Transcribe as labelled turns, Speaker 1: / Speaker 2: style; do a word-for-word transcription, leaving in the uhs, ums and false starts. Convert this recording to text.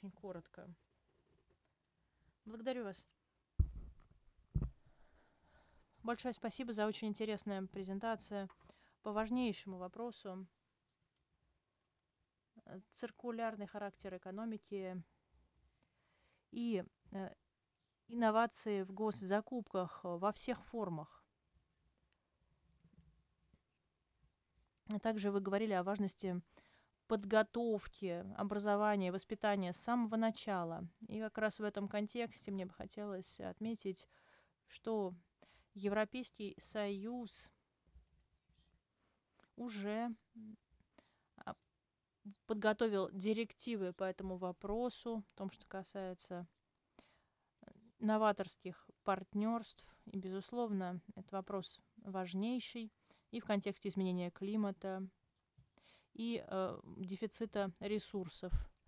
Speaker 1: очень коротко. Благодарю вас. Большое спасибо за очень интересную презентацию по важнейшему вопросу. Циркулярный характер экономики и инновации в госзакупках во всех формах. Также вы говорили о важности подготовки, образования, воспитания с самого начала. И как раз в этом контексте мне бы хотелось отметить, что Европейский Союз уже подготовил директивы по этому вопросу, в том, что касается новаторских партнерств. И, безусловно, этот вопрос важнейший и в контексте изменения климата, и э, дефицита ресурсов.